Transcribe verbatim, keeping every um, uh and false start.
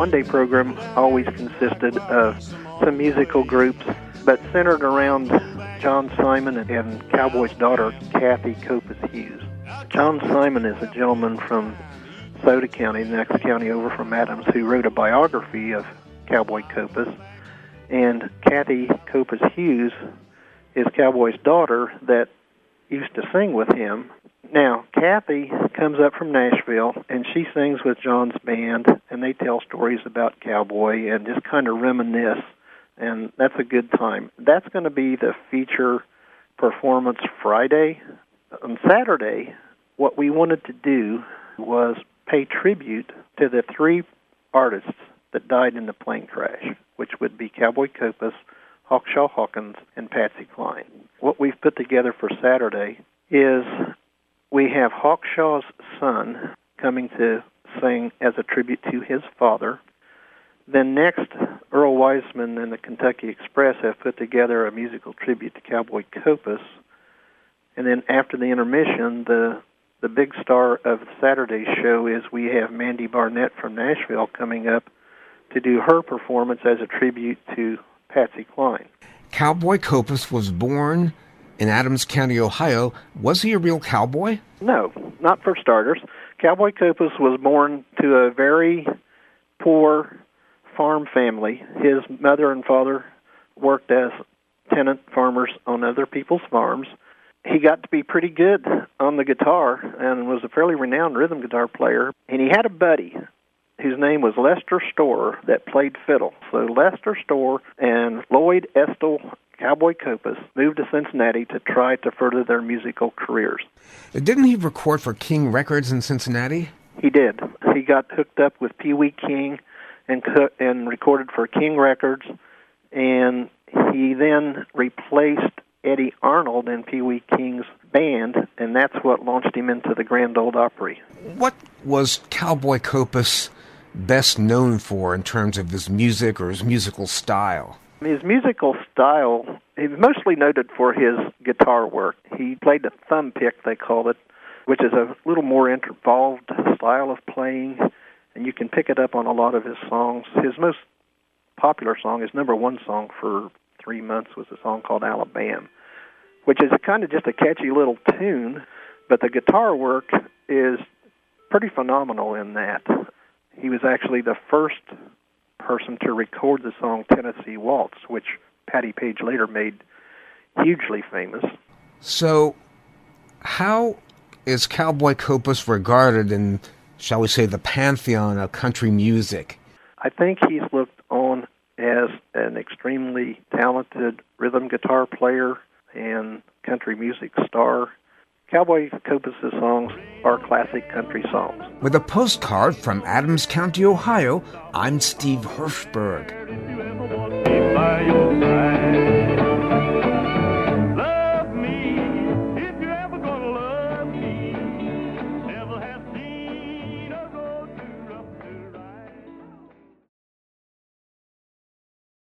one-day program always consisted of some musical groups, but centered around John Simon and Cowboy's daughter, Kathy Copas Hughes. John Simon is a gentleman from Sauter County, the next county over from Adams, who wrote a biography of Cowboy Copas. And Kathy Copas Hughes is Cowboy's daughter that used to sing with him. Now, Kathy comes up from Nashville, and she sings with John's band, and they tell stories about Cowboy and just kind of reminisce, and that's a good time. That's going to be the feature performance Friday. On Saturday, what we wanted to do was pay tribute to the three artists that died in the plane crash, which would be Cowboy Copas, Hawkshaw Hawkins, and Patsy Cline. What we've put together for Saturday is we have Hawkshaw's son coming to sing as a tribute to his father. Then next, Earl Wiseman and the Kentucky Express have put together a musical tribute to Cowboy Copas. And then after the intermission, the the big star of Saturday's show is we have Mandy Barnett from Nashville coming up to do her performance as a tribute to Patsy Cline. Cowboy Copas was born in Adams County, Ohio. Was he a real cowboy? No, not for starters. Cowboy Copas was born to a very poor farm family. His mother and father worked as tenant farmers on other people's farms. He got to be pretty good on the guitar and was a fairly renowned rhythm guitar player. And he had a buddy whose name was Lester Storer that played fiddle. So Lester Storer and Lloyd Estill Cowboy Copas moved to Cincinnati to try to further their musical careers. Didn't he record for King Records in Cincinnati? He did. He got hooked up with Pee Wee King and co- and recorded for King Records, and he then replaced Eddie Arnold in Pee Wee King's band, and that's what launched him into the Grand Ole Opry. What was Cowboy Copas best known for in terms of his music or his musical style? His musical style, he was mostly noted for his guitar work. He played the thumb pick, they called it, which is a little more involved style of playing, and you can pick it up on a lot of his songs. His most popular song, his number one song for three months, was a song called Alabama, which is a kind of just a catchy little tune, but the guitar work is pretty phenomenal in that. He was actually the first person to record the song Tennessee Waltz, which Patti Page later made hugely famous. So how is Cowboy Copas regarded in, shall we say, the pantheon of country music? I think he's looked on as an extremely talented rhythm guitar player and country music star. Cowboy Copas' songs are classic country songs. With a postcard from Adams County, Ohio, I'm Steve Hirschberg. By your side.